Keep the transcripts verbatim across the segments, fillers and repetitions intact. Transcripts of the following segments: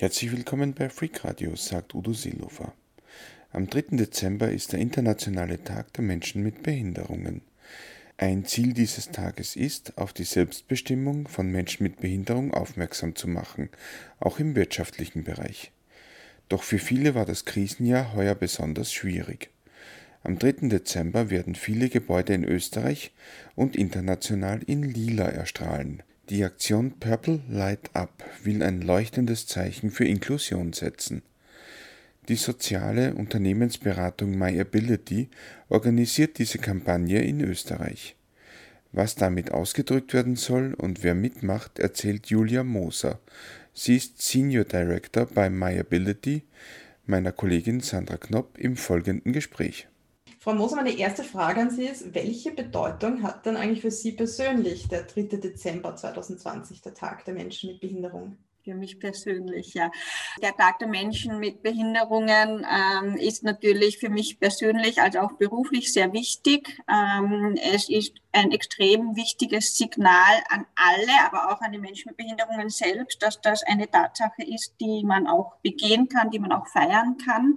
Herzlich willkommen bei Freak Radio, sagt Udo Seelofer. Am dritten Dezember ist der internationale Tag der Menschen mit Behinderungen. Ein Ziel dieses Tages ist, auf die Selbstbestimmung von Menschen mit Behinderung aufmerksam zu machen, auch im wirtschaftlichen Bereich. Doch für viele war das Krisenjahr heuer besonders schwierig. Am dritten Dezember werden viele Gebäude in Österreich und international in Lila erstrahlen. Die Aktion Purple Light Up will ein leuchtendes Zeichen für Inklusion setzen. Die soziale Unternehmensberatung MyAbility organisiert diese Kampagne in Österreich. Was damit ausgedrückt werden soll und wer mitmacht, erzählt Julia Moser. Sie ist Senior Director bei MyAbility, meiner Kollegin Sandra Knopp im folgenden Gespräch. Frau Moser, meine erste Frage an Sie ist, welche Bedeutung hat denn eigentlich für Sie persönlich der dritte Dezember zweitausendzwanzig, der Tag der Menschen mit Behinderung? Für mich persönlich, ja. Der Tag der Menschen mit Behinderungen ähm, ist natürlich für mich persönlich als auch beruflich sehr wichtig. Ähm, es ist ein extrem wichtiges Signal an alle, aber auch an die Menschen mit Behinderungen selbst, dass das eine Tatsache ist, die man auch begehen kann, die man auch feiern kann.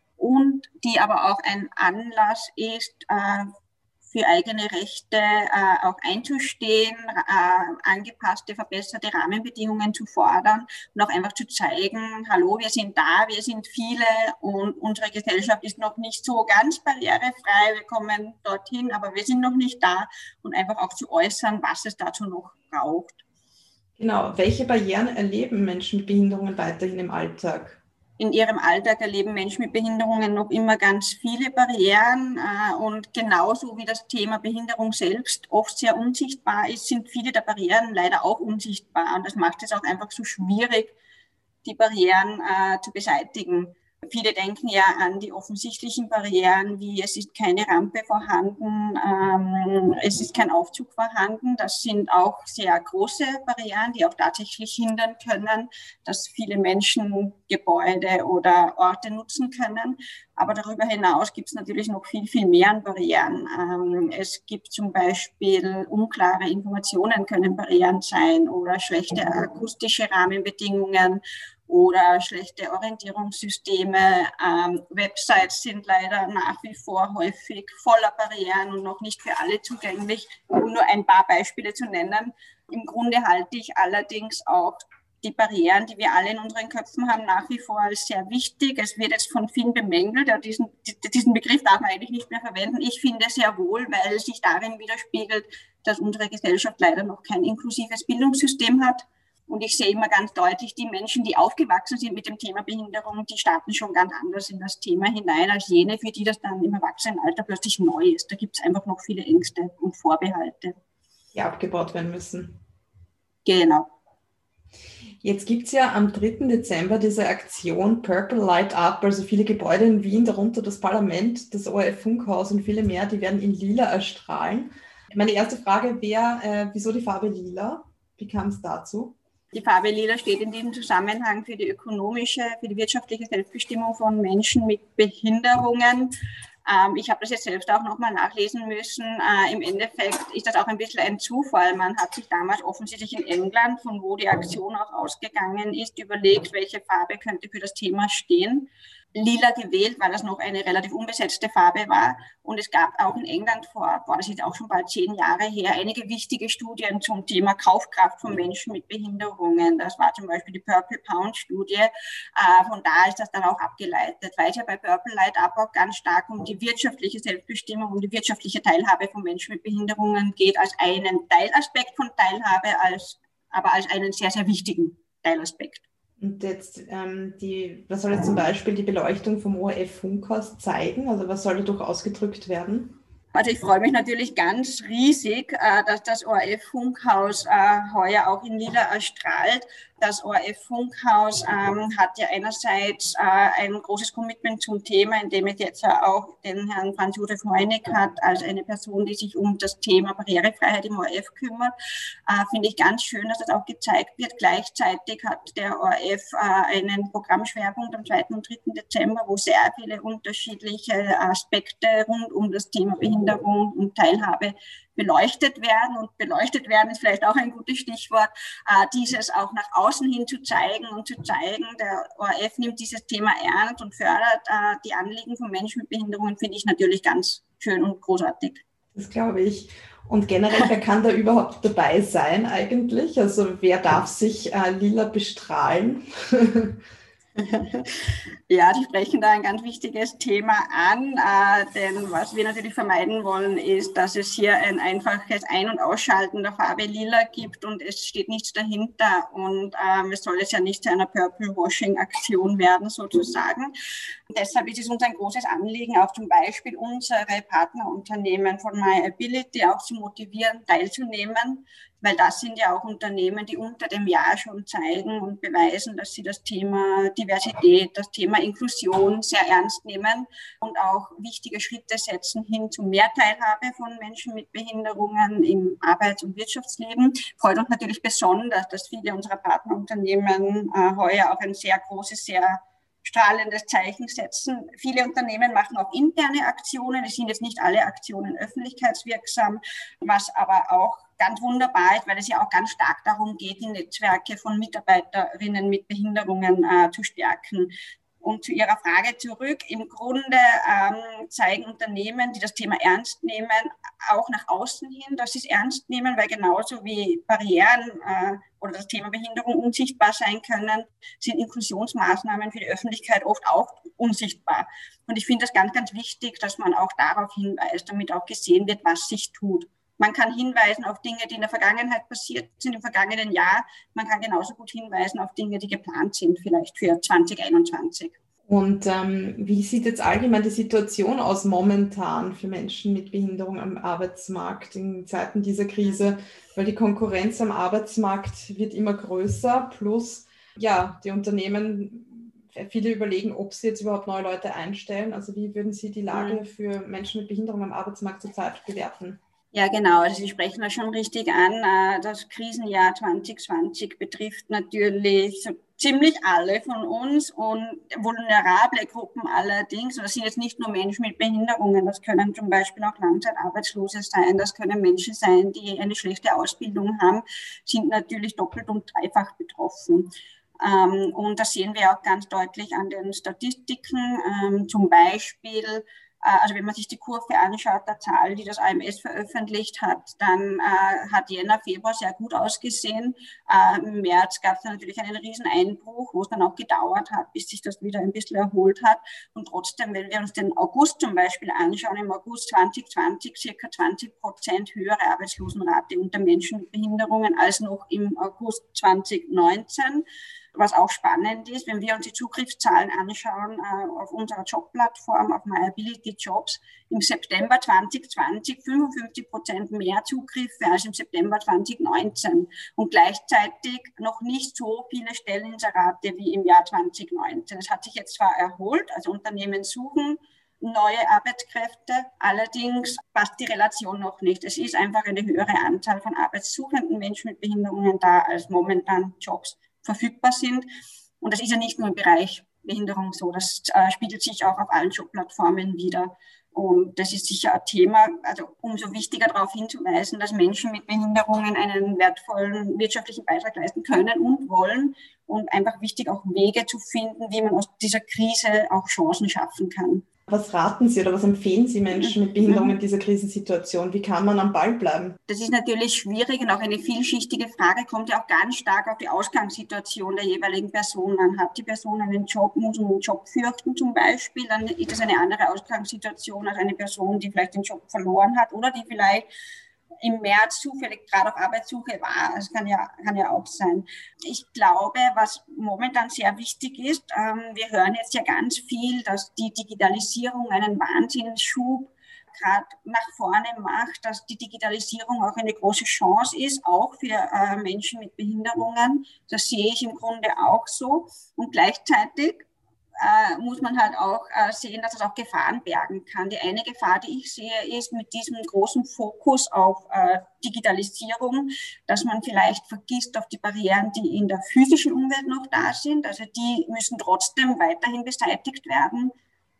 Und die aber auch ein Anlass ist, äh, für eigene Rechte äh, auch einzustehen, äh, angepasste, verbesserte Rahmenbedingungen zu fordern und auch einfach zu zeigen, hallo, wir sind da, wir sind viele und unsere Gesellschaft ist noch nicht so ganz barrierefrei, wir kommen dorthin, aber wir sind noch nicht da und einfach auch zu äußern, was es dazu noch braucht. Genau, welche Barrieren erleben Menschen mit Behinderungen weiterhin im Alltag? In ihrem Alltag erleben Menschen mit Behinderungen noch immer ganz viele Barrieren äh, und genauso wie das Thema Behinderung selbst oft sehr unsichtbar ist, sind viele der Barrieren leider auch unsichtbar und das macht es auch einfach so schwierig, die Barrieren äh, zu beseitigen. Viele denken ja an die offensichtlichen Barrieren, wie es ist keine Rampe vorhanden, ähm, es ist kein Aufzug vorhanden. Das sind auch sehr große Barrieren, die auch tatsächlich hindern können, dass viele Menschen Gebäude oder Orte nutzen können. Aber darüber hinaus gibt es natürlich noch viel, viel mehr an Barrieren. Ähm, es gibt zum Beispiel unklare Informationen können Barrieren sein oder schlechte akustische Rahmenbedingungen oder schlechte Orientierungssysteme. Ähm, Websites sind leider nach wie vor häufig voller Barrieren und noch nicht für alle zugänglich, um nur ein paar Beispiele zu nennen. Im Grunde halte ich allerdings auch die Barrieren, die wir alle in unseren Köpfen haben, nach wie vor als sehr wichtig. Es wird jetzt von vielen bemängelt, ja, diesen, diesen Begriff darf man eigentlich nicht mehr verwenden. Ich finde sehr wohl, weil es sich darin widerspiegelt, dass unsere Gesellschaft leider noch kein inklusives Bildungssystem hat. Und ich sehe immer ganz deutlich, die Menschen, die aufgewachsen sind mit dem Thema Behinderung, die starten schon ganz anders in das Thema hinein als jene, für die das dann im Erwachsenenalter plötzlich neu ist. Da gibt es einfach noch viele Ängste und Vorbehalte. Die abgebaut werden müssen. Genau. Jetzt gibt es ja am dritten Dezember diese Aktion Purple Light Up, also viele Gebäude in Wien, darunter das Parlament, das O R F-Funkhaus und viele mehr, die werden in Lila erstrahlen. Meine erste Frage wäre, äh, wieso die Farbe Lila? Wie kam es dazu? Die Farbe Lila steht in diesem Zusammenhang für die ökonomische, für die wirtschaftliche Selbstbestimmung von Menschen mit Behinderungen. Ähm, ich habe das jetzt selbst auch nochmal nachlesen müssen. Äh, Im Endeffekt ist das auch ein bisschen ein Zufall. Man hat sich damals offensichtlich in England, von wo die Aktion auch ausgegangen ist, überlegt, welche Farbe könnte für das Thema stehen. Lila gewählt, weil das noch eine relativ unbesetzte Farbe war. Und es gab auch in England vor, boah, das ist auch schon bald zehn Jahre her, einige wichtige Studien zum Thema Kaufkraft von Menschen mit Behinderungen. Das war zum Beispiel die Purple Pound Studie. Äh, von da ist das dann auch abgeleitet, weil es ja bei Purple Light Up auch ganz stark um die wirtschaftliche Selbstbestimmung, um die wirtschaftliche Teilhabe von Menschen mit Behinderungen geht, als einen Teilaspekt von Teilhabe, als, aber als einen sehr, sehr wichtigen Teilaspekt. Und jetzt, ähm, die, was soll jetzt zum Beispiel die Beleuchtung vom O R F-Funkhaus zeigen? Also was soll dadurch ausgedrückt werden? Also ich freue mich natürlich ganz riesig, äh, dass das O R F-Funkhaus äh, heuer auch in Lila erstrahlt. Das O R F-Funkhaus ähm, hat ja einerseits äh, ein großes Commitment zum Thema, indem es jetzt ja auch den Herrn Franz Josef Heunig hat, als eine Person, die sich um das Thema Barrierefreiheit im O R F kümmert. Äh, finde ich ganz schön, dass das auch gezeigt wird. Gleichzeitig hat der O R F äh, einen Programmschwerpunkt am zweiten und dritten Dezember, wo sehr viele unterschiedliche Aspekte rund um das Thema Behinderung Behinderung und Teilhabe beleuchtet werden. Und beleuchtet werden ist vielleicht auch ein gutes Stichwort, äh, dieses auch nach außen hin zu zeigen und zu zeigen, der O R F nimmt dieses Thema ernst und fördert äh, die Anliegen von Menschen mit Behinderungen, finde ich natürlich ganz schön und großartig. Das glaube ich. Und generell, wer kann da überhaupt dabei sein eigentlich? Also wer darf sich äh, lila bestrahlen? Ja, die sprechen da ein ganz wichtiges Thema an, äh, denn was wir natürlich vermeiden wollen, ist, dass es hier ein einfaches Ein- und Ausschalten der Farbe Lila gibt und es steht nichts dahinter und ähm, es soll jetzt ja nicht zu einer Purple-Washing-Aktion werden sozusagen. Und deshalb ist es uns ein großes Anliegen, auch zum Beispiel unsere Partnerunternehmen von MyAbility auch zu motivieren, teilzunehmen, weil das sind ja auch Unternehmen, die unter dem Jahr schon zeigen und beweisen, dass sie das Thema Diversität, das Thema Inklusion sehr ernst nehmen und auch wichtige Schritte setzen hin zu mehr Teilhabe von Menschen mit Behinderungen im Arbeits- und Wirtschaftsleben. Freut uns natürlich besonders, dass viele unserer Partnerunternehmen äh, heuer auch ein sehr großes, sehr strahlendes Zeichen setzen. Viele Unternehmen machen auch interne Aktionen. Es sind jetzt nicht alle Aktionen öffentlichkeitswirksam, was aber auch ganz wunderbar ist, weil es ja auch ganz stark darum geht, die Netzwerke von Mitarbeiterinnen mit Behinderungen äh, zu stärken. Und zu Ihrer Frage zurück, im Grunde ähm, zeigen Unternehmen, die das Thema ernst nehmen, auch nach außen hin, dass sie es ernst nehmen, weil genauso wie Barrieren äh, oder das Thema Behinderung unsichtbar sein können, sind Inklusionsmaßnahmen für die Öffentlichkeit oft auch unsichtbar. Und ich finde das ganz, ganz wichtig, dass man auch darauf hinweist, damit auch gesehen wird, was sich tut. Man kann hinweisen auf Dinge, die in der Vergangenheit passiert sind, im vergangenen Jahr. Man kann genauso gut hinweisen auf Dinge, die geplant sind, vielleicht für zwanzig einundzwanzig. Und ähm, wie sieht jetzt allgemein die Situation aus momentan für Menschen mit Behinderung am Arbeitsmarkt in Zeiten dieser Krise? Weil die Konkurrenz am Arbeitsmarkt wird immer größer, plus ja, die Unternehmen, viele überlegen, ob sie jetzt überhaupt neue Leute einstellen. Also wie würden Sie die Lage für Menschen mit Behinderung am Arbeitsmarkt zurzeit bewerten? Ja, genau. Also Sie sprechen das schon richtig an. Das Krisenjahr zwanzig zwanzig betrifft natürlich so ziemlich alle von uns und vulnerable Gruppen allerdings. Und das sind jetzt nicht nur Menschen mit Behinderungen, das können zum Beispiel auch Langzeitarbeitslose sein, das können Menschen sein, die eine schlechte Ausbildung haben, sind natürlich doppelt und dreifach betroffen. Und das sehen wir auch ganz deutlich an den Statistiken, zum Beispiel. Also wenn man sich die Kurve anschaut, der Zahl, die das A M S veröffentlicht hat, dann äh, hat Jänner, Februar sehr gut ausgesehen. Äh, Im März gab es dann natürlich einen riesen Einbruch, wo es dann auch gedauert hat, bis sich das wieder ein bisschen erholt hat. Und trotzdem, wenn wir uns den August zum Beispiel anschauen, im August zwanzig zwanzig circa zwanzig Prozent höhere Arbeitslosenrate unter Menschen mit Behinderungen als noch im August zwanzig neunzehn. Was auch spannend ist, wenn wir uns die Zugriffszahlen anschauen äh, auf unserer Jobplattform, auf MyAbility Jobs, im September zwanzig zwanzig fünfundfünfzig Prozent mehr Zugriffe als im September zwanzig neunzehn und gleichzeitig noch nicht so viele Stelleninserate wie im Jahr zwanzig neunzehn. Es hat sich jetzt zwar erholt, also Unternehmen suchen neue Arbeitskräfte, allerdings passt die Relation noch nicht. Es ist einfach eine höhere Anzahl von arbeitssuchenden Menschen mit Behinderungen da, als momentan Jobs verfügbar sind. Und das ist ja nicht nur im Bereich Behinderung so, das äh, spiegelt sich auch auf allen Jobplattformen wieder. Und das ist sicher ein Thema, also umso wichtiger darauf hinzuweisen, dass Menschen mit Behinderungen einen wertvollen wirtschaftlichen Beitrag leisten können und wollen. Und einfach wichtig, auch Wege zu finden, wie man aus dieser Krise auch Chancen schaffen kann. Was raten Sie oder was empfehlen Sie Menschen mit Behinderung in dieser Krisensituation? Wie kann man am Ball bleiben? Das ist natürlich schwierig und auch eine vielschichtige Frage, kommt ja auch ganz stark auf die Ausgangssituation der jeweiligen Person an. Hat die Person einen Job, muss einen Job fürchten zum Beispiel, dann ist das eine andere Ausgangssituation als eine Person, die vielleicht den Job verloren hat oder die vielleicht im März zufällig gerade auf Arbeitssuche war. Das kann ja, kann ja auch sein. Ich glaube, was momentan sehr wichtig ist, ähm, wir hören jetzt ja ganz viel, dass die Digitalisierung einen Wahnsinnsschub gerade nach vorne macht, dass die Digitalisierung auch eine große Chance ist, auch für äh, Menschen mit Behinderungen. Das sehe ich im Grunde auch so. Und gleichzeitig Äh, muss man halt auch äh, sehen, dass es auch Gefahren bergen kann. Die eine Gefahr, die ich sehe, ist mit diesem großen Fokus auf äh, Digitalisierung, dass man vielleicht vergisst auf die Barrieren, die in der physischen Umwelt noch da sind. Also die müssen trotzdem weiterhin beseitigt werden.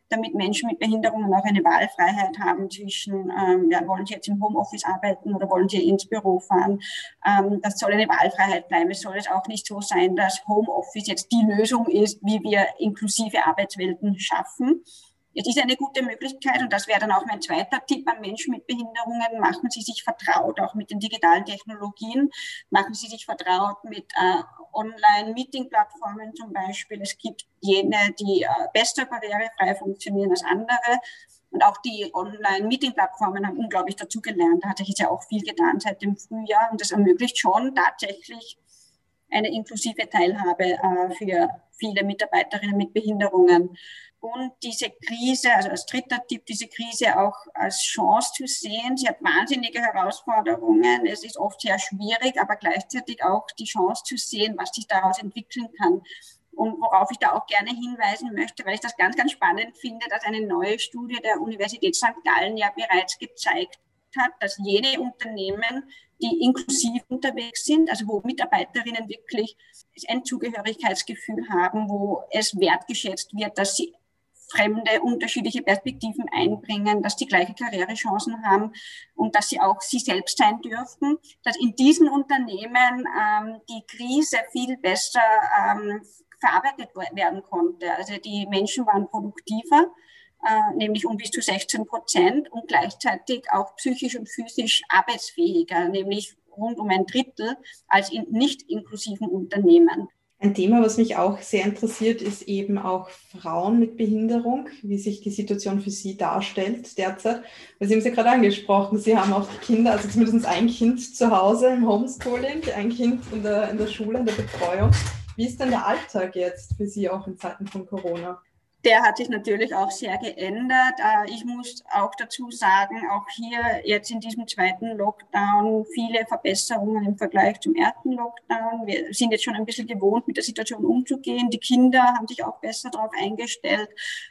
damit Menschen mit Behinderungen auch eine Wahlfreiheit haben zwischen, ähm, ja, wollen sie jetzt im Homeoffice arbeiten oder wollen sie ins Büro fahren. Ähm, das soll eine Wahlfreiheit bleiben. Es soll jetzt auch nicht so sein, dass Homeoffice jetzt die Lösung ist, wie wir inklusive Arbeitswelten schaffen. Es ist eine gute Möglichkeit und das wäre dann auch mein zweiter Tipp an Menschen mit Behinderungen. Machen Sie sich vertraut, auch mit den digitalen Technologien. Machen Sie sich vertraut mit äh, Online-Meeting-Plattformen zum Beispiel. Es gibt jene, die äh, besser barrierefrei funktionieren als andere. Und auch die Online-Meeting-Plattformen haben unglaublich dazu gelernt. Da hat sich jetzt ja auch viel getan seit dem Frühjahr und das ermöglicht schon tatsächlich eine inklusive Teilhabe äh, für viele Mitarbeiterinnen mit Behinderungen. Und diese Krise, also als dritter Tipp, diese Krise auch als Chance zu sehen. Sie hat wahnsinnige Herausforderungen. Es ist oft sehr schwierig, aber gleichzeitig auch die Chance zu sehen, was sich daraus entwickeln kann. Und worauf ich da auch gerne hinweisen möchte, weil ich das ganz, ganz spannend finde, dass eine neue Studie der Universität Sankt Gallen ja bereits gezeigt hat, dass jene Unternehmen, die inklusiv unterwegs sind, also wo Mitarbeiterinnen wirklich ein Zugehörigkeitsgefühl haben, wo es wertgeschätzt wird, dass sie fremde, unterschiedliche Perspektiven einbringen, dass die gleiche Karrierechancen haben und dass sie auch sie selbst sein dürfen, dass in diesen Unternehmen ähm, die Krise viel besser ähm, verarbeitet werden konnte. Also die Menschen waren produktiver, äh, nämlich um bis zu sechzehn Prozent und gleichzeitig auch psychisch und physisch arbeitsfähiger, nämlich rund um ein Drittel als in nicht inklusiven Unternehmen. Ein Thema, was mich auch sehr interessiert, ist eben auch Frauen mit Behinderung, wie sich die Situation für sie darstellt derzeit. Weil Sie haben es ja gerade angesprochen, Sie haben auch Kinder, also zumindest ein Kind zu Hause im Homeschooling, ein Kind in der, in der Schule, in der Betreuung. Wie ist denn der Alltag jetzt für Sie auch in Zeiten von Corona? Der hat sich natürlich auch sehr geändert. Ich muss auch dazu sagen, auch hier jetzt in diesem zweiten Lockdown viele Verbesserungen im Vergleich zum ersten Lockdown. Wir sind jetzt schon ein bisschen gewohnt, mit der Situation umzugehen. Die Kinder haben sich auch besser darauf eingestellt.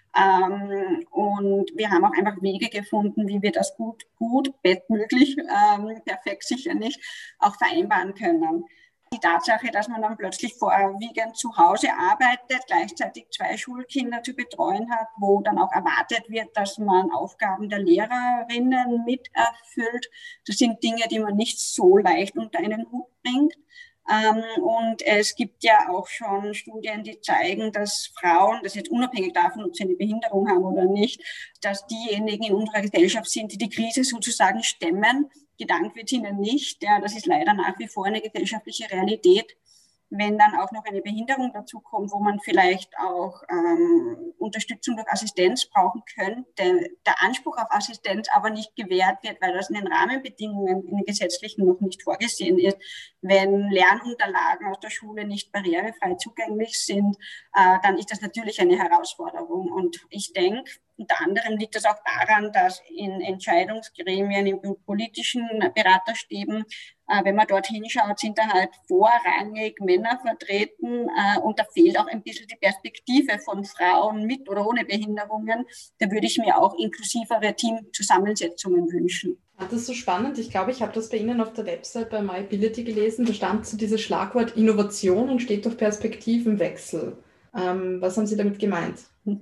Und wir haben auch einfach Wege gefunden, wie wir das gut, gut, bestmöglich, perfekt sicher nicht, auch vereinbaren können. Die Tatsache, dass man dann plötzlich vorwiegend zu Hause arbeitet, gleichzeitig zwei Schulkinder zu betreuen hat, wo dann auch erwartet wird, dass man Aufgaben der Lehrerinnen miterfüllt. Das sind Dinge, die man nicht so leicht unter einen Hut bringt. Und es gibt ja auch schon Studien, die zeigen, dass Frauen, das jetzt unabhängig davon, ob sie eine Behinderung haben oder nicht, dass diejenigen in unserer Gesellschaft sind, die die Krise sozusagen stemmen. Gedankt wird ihnen nicht. Ja, das ist leider nach wie vor eine gesellschaftliche Realität. Wenn dann auch noch eine Behinderung dazu kommt, wo man vielleicht auch ähm, Unterstützung durch Assistenz brauchen könnte, der Anspruch auf Assistenz aber nicht gewährt wird, weil das in den Rahmenbedingungen, in den gesetzlichen noch nicht vorgesehen ist. Wenn Lernunterlagen aus der Schule nicht barrierefrei zugänglich sind, äh, dann ist das natürlich eine Herausforderung. Und ich denke, unter anderem liegt das auch daran, dass in Entscheidungsgremien, in politischen Beraterstäben, äh, wenn man dort hinschaut, sind da halt vorrangig Männer vertreten äh, und da fehlt auch ein bisschen die Perspektive von Frauen mit oder ohne Behinderungen. Da würde ich mir auch inklusivere Teamzusammensetzungen wünschen. Das ist so spannend. Ich glaube, ich habe das bei Ihnen auf der Website bei MyAbility gelesen. Da stand so dieses Schlagwort Innovation und steht auf Perspektivenwechsel. Ähm, was haben Sie damit gemeint?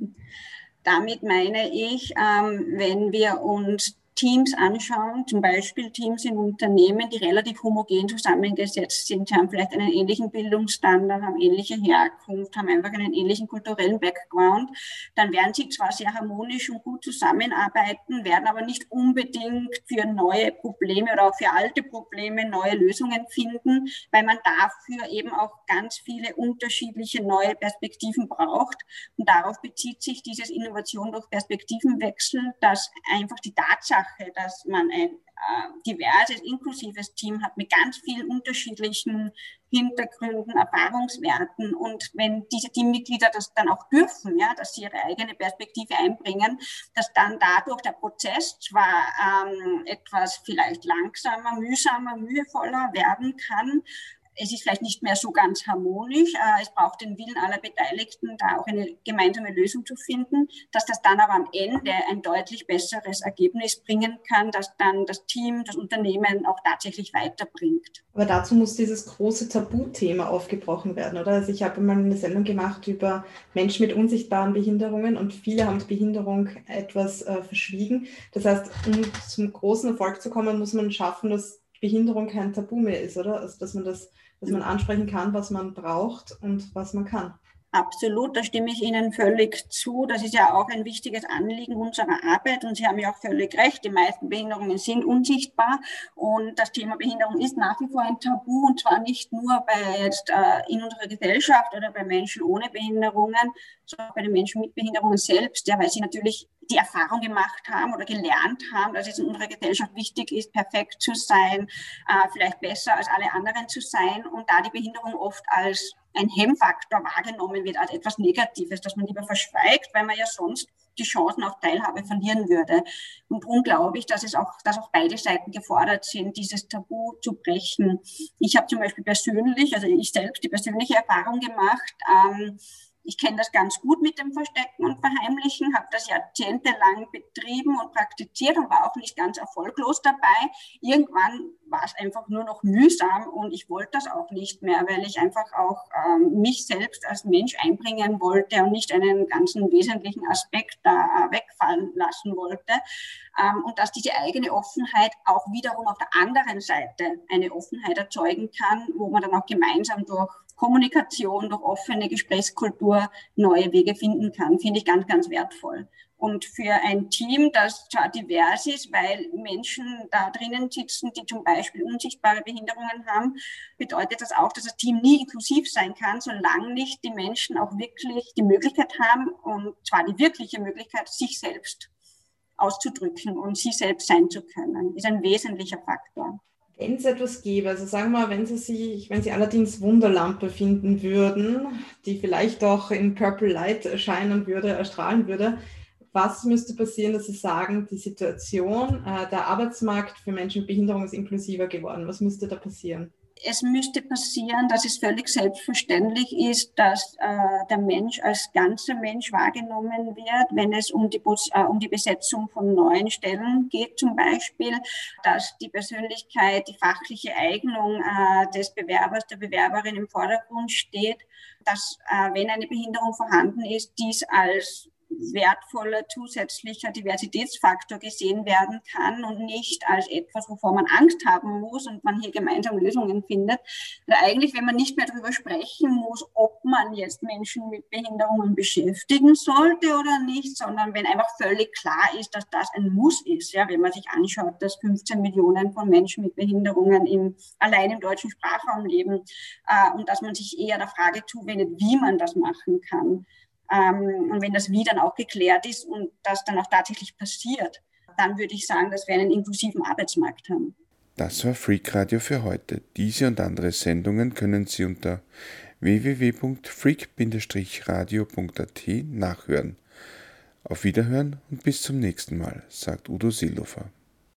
Damit meine ich, ähm, wenn wir uns Teams anschauen, zum Beispiel Teams in Unternehmen, die relativ homogen zusammengesetzt sind, haben vielleicht einen ähnlichen Bildungsstandard, haben ähnliche Herkunft, haben einfach einen ähnlichen kulturellen Background, dann werden sie zwar sehr harmonisch und gut zusammenarbeiten, werden aber nicht unbedingt für neue Probleme oder auch für alte Probleme neue Lösungen finden, weil man dafür eben auch ganz viele unterschiedliche neue Perspektiven braucht. Und darauf bezieht sich dieses Innovation durch Perspektivenwechsel, dass einfach die Tatsache, dass man ein äh, diverses, inklusives Team hat mit ganz vielen unterschiedlichen Hintergründen, Erfahrungswerten und wenn diese Teammitglieder das dann auch dürfen, ja, dass sie ihre eigene Perspektive einbringen, dass dann dadurch der Prozess zwar ähm, etwas vielleicht langsamer, mühsamer, mühevoller werden kann, es ist vielleicht nicht mehr so ganz harmonisch. Es braucht den Willen aller Beteiligten, da auch eine gemeinsame Lösung zu finden, dass das dann aber am Ende ein deutlich besseres Ergebnis bringen kann, das dann das Team, das Unternehmen auch tatsächlich weiterbringt. Aber dazu muss dieses große Tabuthema aufgebrochen werden, oder? Also ich habe mal eine Sendung gemacht über Menschen mit unsichtbaren Behinderungen und viele haben die Behinderung etwas äh, verschwiegen. Das heißt, um zum großen Erfolg zu kommen, muss man schaffen, dass Behinderung kein Tabu mehr ist, oder? Also dass man das dass man ansprechen kann, was man braucht und was man kann. Absolut, da stimme ich Ihnen völlig zu. Das ist ja auch ein wichtiges Anliegen unserer Arbeit und Sie haben ja auch völlig recht, die meisten Behinderungen sind unsichtbar und das Thema Behinderung ist nach wie vor ein Tabu und zwar nicht nur bei jetzt äh, in unserer Gesellschaft oder bei Menschen ohne Behinderungen, sondern bei den Menschen mit Behinderungen selbst, ja, weil sie natürlich die Erfahrung gemacht haben oder gelernt haben, dass es in unserer Gesellschaft wichtig ist, perfekt zu sein, äh, vielleicht besser als alle anderen zu sein und da die Behinderung oft als ein Hemmfaktor wahrgenommen wird, als etwas Negatives, das man lieber verschweigt, weil man ja sonst die Chancen auf Teilhabe verlieren würde. Und darum glaube ich, dass es auch, dass auch beide Seiten gefordert sind, dieses Tabu zu brechen. Ich habe zum Beispiel persönlich, also ich selbst die persönliche Erfahrung gemacht, ähm, ich kenne das ganz gut mit dem Verstecken und Verheimlichen, habe das jahrzehntelang betrieben und praktiziert und war auch nicht ganz erfolglos dabei. Irgendwann war es einfach nur noch mühsam und ich wollte das auch nicht mehr, weil ich einfach auch ähm, mich selbst als Mensch einbringen wollte und nicht einen ganzen wesentlichen Aspekt da wegfallen lassen wollte. Ähm, und dass diese eigene Offenheit auch wiederum auf der anderen Seite eine Offenheit erzeugen kann, wo man dann auch gemeinsam durch Kommunikation, durch offene Gesprächskultur neue Wege finden kann, finde ich ganz, ganz wertvoll. Und für ein Team, das zwar divers ist, weil Menschen da drinnen sitzen, die zum Beispiel unsichtbare Behinderungen haben, bedeutet das auch, dass das Team nie inklusiv sein kann, solange nicht die Menschen auch wirklich die Möglichkeit haben, und zwar die wirkliche Möglichkeit, sich selbst auszudrücken und sie selbst sein zu können. Das ist ein wesentlicher Faktor. Wenn es etwas gäbe, also sagen wir mal, wenn Sie sich, wenn Sie allerdings Wunderlampe finden würden, die vielleicht auch in Purple Light erscheinen würde, erstrahlen würde, was müsste passieren, dass Sie sagen, die Situation, äh, der Arbeitsmarkt für Menschen mit Behinderung ist inklusiver geworden? Was müsste da passieren? Es müsste passieren, dass es völlig selbstverständlich ist, dass äh, der Mensch als ganzer Mensch wahrgenommen wird, wenn es um die, äh, um die Besetzung von neuen Stellen geht zum Beispiel, dass die Persönlichkeit, die fachliche Eignung äh, des Bewerbers, der Bewerberin im Vordergrund steht, dass, äh, wenn eine Behinderung vorhanden ist, dies als wertvoller zusätzlicher Diversitätsfaktor gesehen werden kann und nicht als etwas, wovor man Angst haben muss und man hier gemeinsam Lösungen findet. Weil eigentlich, wenn man nicht mehr darüber sprechen muss, ob man jetzt Menschen mit Behinderungen beschäftigen sollte oder nicht, sondern wenn einfach völlig klar ist, dass das ein Muss ist. Ja, wenn man sich anschaut, dass fünfzehn Millionen von Menschen mit Behinderungen im, allein im deutschen Sprachraum leben äh, und dass man sich eher der Frage zuwendet, wie man das machen kann. Ähm, und wenn das Wie dann auch geklärt ist und das dann auch tatsächlich passiert, dann würde ich sagen, dass wir einen inklusiven Arbeitsmarkt haben. Das war Freak Radio für heute. Diese und andere Sendungen können Sie unter w w w punkt freak radio punkt a t nachhören. Auf Wiederhören und bis zum nächsten Mal, sagt Udo Seelofer.